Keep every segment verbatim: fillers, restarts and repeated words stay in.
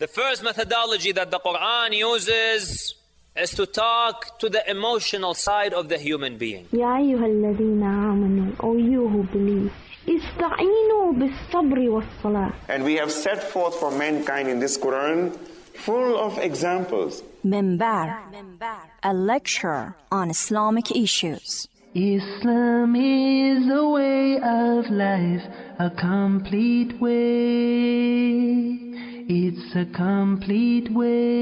The first methodology that the Quran uses is to talk to the emotional side of the human being. يا أيها الذين آمنوا, O you who believe, استعينوا بالصبر والصلاة. And we have set forth for mankind in this Quran full of examples. Minbar, a lecture on Islamic issues. Islam is a way of life, a complete way. It's a complete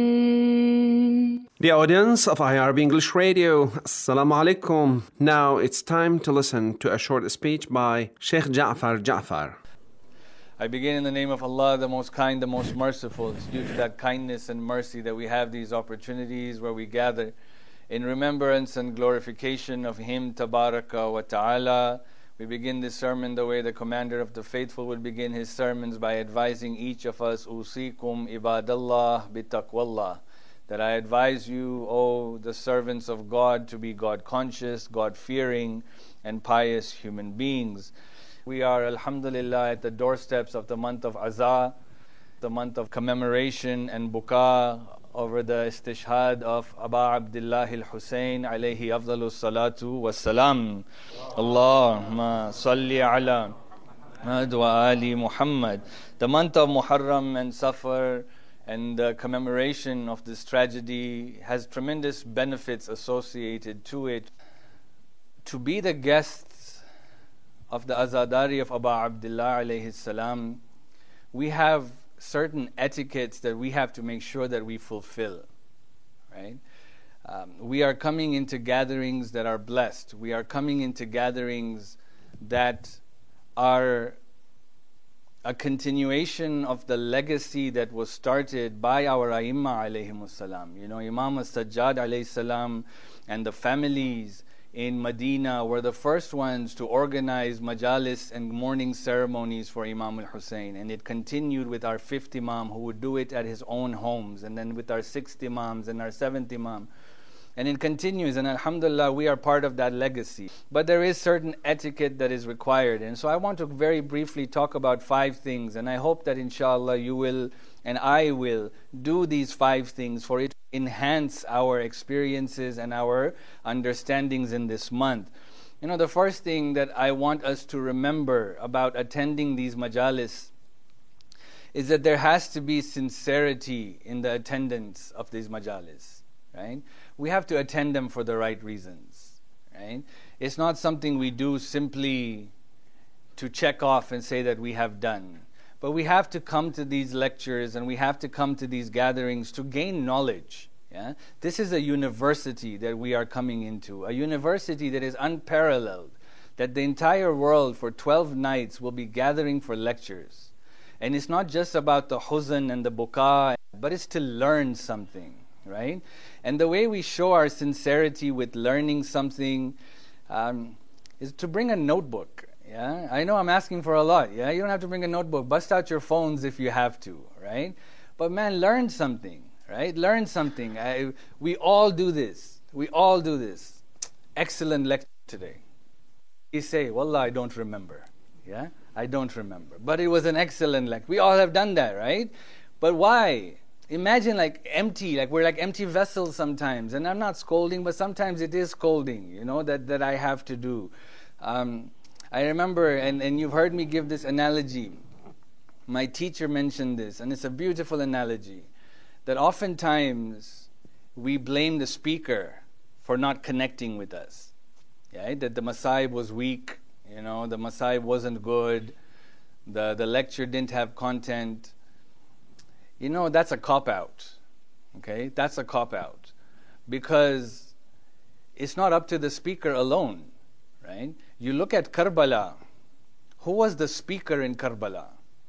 way. The audience of I R B English Radio, Assalamu alaikum. Now it's time to listen to a short speech by Sheikh Ja'far Ja'far. I begin in the name of Allah, the most kind, the most merciful. It's due to that kindness and mercy that we have these opportunities where we gather in remembrance and glorification of Him, Tabaraka wa Ta'ala. We begin this sermon the way the Commander of the Faithful would begin his sermons, by advising each of us, Usikum ibadallah bitaqwallah, that I advise you, O the servants of God, to be God-conscious, God-fearing, and pious human beings. We are, alhamdulillah, at the doorsteps of the month of Azah, the month of commemoration and buka over the istishhad of Aba Abdullah al-Hussein alayhi afdalu salatu wassalam. Allahumma salli ala Muhammad wa ali Muhammad. The month of Muharram and Safar and the commemoration of this tragedy has tremendous benefits associated to it. To be the guests of the Azadari of Aba Abdullah alayhi salam, we have certain etiquettes that we have to make sure that we fulfill, right? Um, we are coming into gatherings that are blessed. We are coming into gatherings that are a continuation of the legacy that was started by our Aimma alayhimus salam. You know, Imam as-Sajjad alayhi salam and the families in Medina were the first ones to organize majalis and morning ceremonies for Imam al-Hussein, and it continued with our fifth Imam, who would do it at his own homes, and then with our sixth Imams and our seventh Imam, and it continues, and alhamdulillah we are part of that legacy. But there is certain etiquette that is required, and so I want to very briefly talk about five things, and I hope that inshallah you will and I will do these five things for it to enhance our experiences and our understandings in this month. You know, the first thing that I want us to remember about attending these majalis is that there has to be sincerity in the attendance of these majalis, right? We have to attend them for the right reasons, right? It's not something we do simply to check off and say that we have done. But we have to come to these lectures and we have to come to these gatherings to gain knowledge. Yeah? This is a university that we are coming into, a university that is unparalleled, that the entire world for twelve nights will be gathering for lectures. And it's not just about the huzn and the buka, but it's to learn something, right? And the way we show our sincerity with learning something um, is to bring a notebook. Yeah, I know I'm asking for a lot. Yeah, you don't have to bring a notebook. Bust out your phones if you have to, right? But man, learn something, right? Learn something. I, we all do this. We all do this. Excellent lecture today. You say, Wallah, I don't remember. Yeah, I don't remember. But it was an excellent lecture. We all have done that, right? But why? Imagine like empty, like we're like empty vessels sometimes. And I'm not scolding, but sometimes it is scolding, you know, that, that I have to do. Um, I remember, and, and you've heard me give this analogy. My teacher mentioned this, and it's a beautiful analogy, that oftentimes we blame the speaker for not connecting with us. Yeah, that the masayib was weak, you know, the masayib wasn't good, the, the lecture didn't have content. You know, that's a cop-out, okay? That's a cop-out. Because it's not up to the speaker alone, right? You look at Karbala. Who was the speaker in Karbala?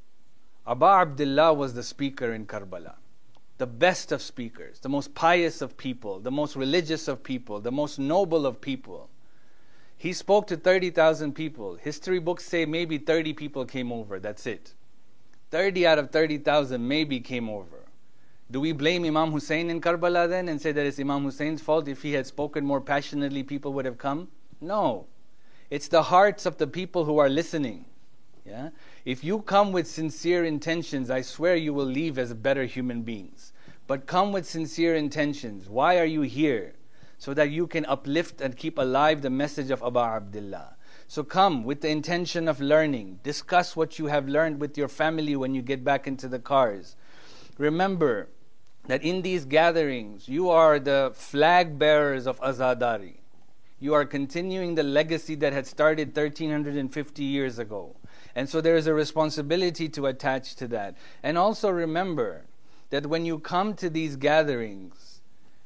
Aba Abdullah was the speaker in Karbala. The best of speakers, the most pious of people, the most religious of people, the most noble of people. He spoke to thirty thousand people. History books say maybe thirty people came over, that's it. thirty out of thirty thousand maybe came over. Do we blame Imam Hussein in Karbala then and say that it's Imam Hussein's fault? If he had spoken more passionately, people would have come? No. It's the hearts of the people who are listening. Yeah? If you come with sincere intentions, I swear you will leave as better human beings. But come with sincere intentions. Why are you here? So that you can uplift and keep alive the message of Aba Abdullah. So come with the intention of learning. Discuss what you have learned with your family when you get back into the cars. Remember that in these gatherings, you are the flag bearers of Azadari. You are continuing the legacy that had started thirteen fifty years ago. And so there is a responsibility to attach to that. And also remember that when you come to these gatherings,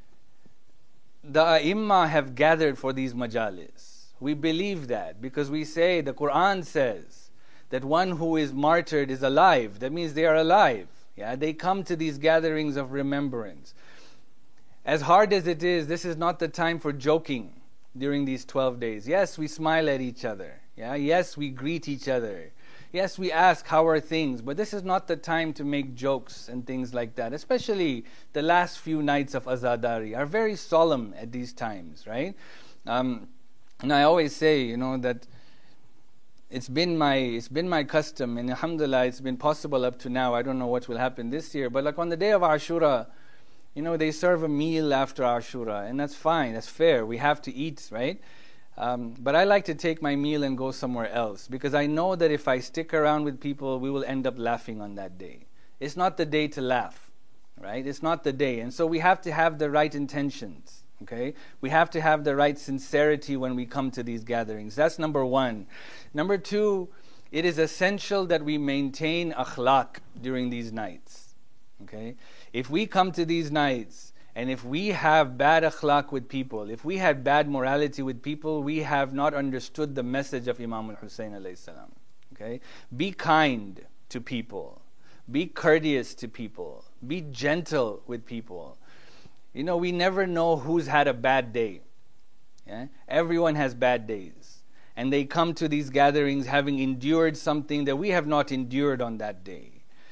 the A'imma have gathered for these majalis. We believe that because we say, the Quran says that one who is martyred is alive. That means they are alive. Yeah, they come to these gatherings of remembrance. As hard as it is, this is not the time for joking during these twelve days. Yes, we smile at each other. Yeah, yes, we greet each other. Yes, we ask how are things, but this is not the time to make jokes and things like that. Especially the last few nights of Azadari are very solemn at these times, right? Um, and I always say, you know, that it's been my it's been my custom, and alhamdulillah, it's been possible up to now. I don't know what will happen this year, but like on the day of Ashura, you know, they serve a meal after Ashura, and that's fine, that's fair. We have to eat, right? Um, but I like to take my meal and go somewhere else, because I know that if I stick around with people, we will end up laughing on that day. It's not the day to laugh, right? It's not the day. And so we have to have the right intentions, okay? We have to have the right sincerity when we come to these gatherings. That's number one. Number two, it is essential that we maintain akhlaq during these nights, okay? If we come to these nights, and if we have bad akhlaq with people, if we had bad morality with people, we have not understood the message of Imam al-Hussein alayhi salam. Okay? Be kind to people. Be courteous to people. Be gentle with people. You know, we never know who's had a bad day. Yeah? Everyone has bad days. And they come to these gatherings having endured something that we have not endured on that day.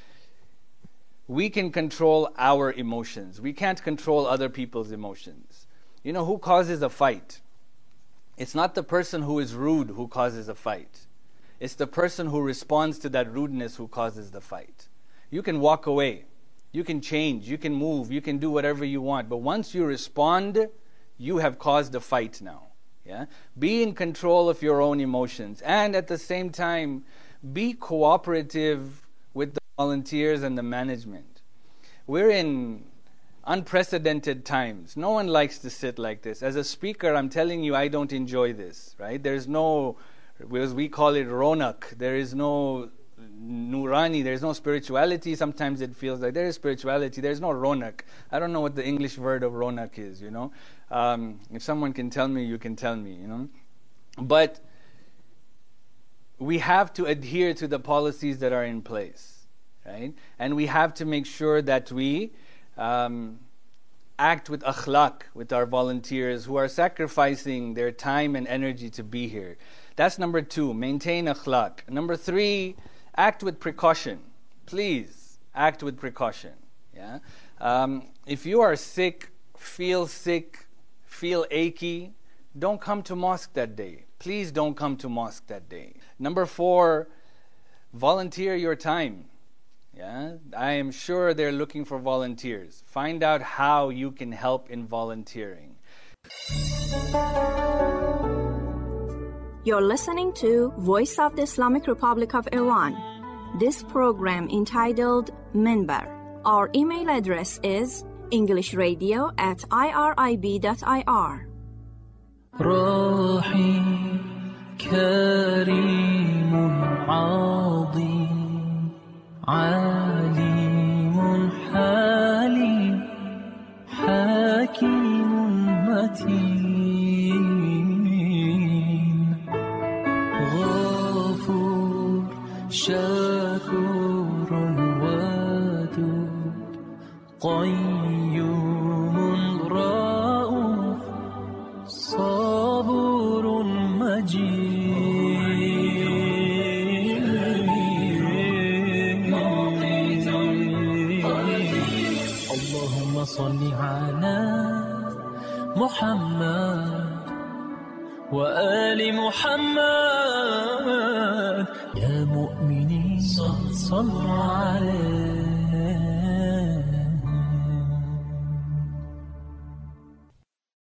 We can control our emotions. We can't control other people's emotions. You know, who causes a fight? It's not the person who is rude who causes a fight. It's the person who responds to that rudeness who causes the fight. You can walk away. You can change. You can move. You can do whatever you want. But once you respond, you have caused a fight now. Yeah? Be in control of your own emotions. And at the same time, be cooperative with the volunteers and the management. We're in unprecedented times. No one likes to sit like this. As a speaker, I'm telling you, I don't enjoy this, right? There's no, as we call it, ronak. There is no nurani. There's no spirituality. Sometimes it feels like there is spirituality. There's no ronak. I don't know what the English word of ronak is, you know. Um, if someone can tell me, you can tell me, you know. But we have to adhere to the policies that are in place. Right? And we have to make sure that we um, act with akhlaq with our volunteers who are sacrificing their time and energy to be here. That's number two, maintain akhlaq. Number three, act with precaution. Please, act with precaution. Yeah. Um, if you are sick, feel sick, feel achy, don't come to mosque that day. Please don't come to mosque that day. Number four, volunteer your time. Yeah, I am sure they're looking for volunteers. Find out how you can help in volunteering. You're listening to Voice of the Islamic Republic of Iran. This program entitled Minbar. Our email address is englishradio at irib.ir. Rahim Kareem Azim عليم حليم حكيم متين غفور شكور ودود قيوم رؤوف صبور مجيد صل على محمد وآل محمد يا مؤمنين صلوا عليه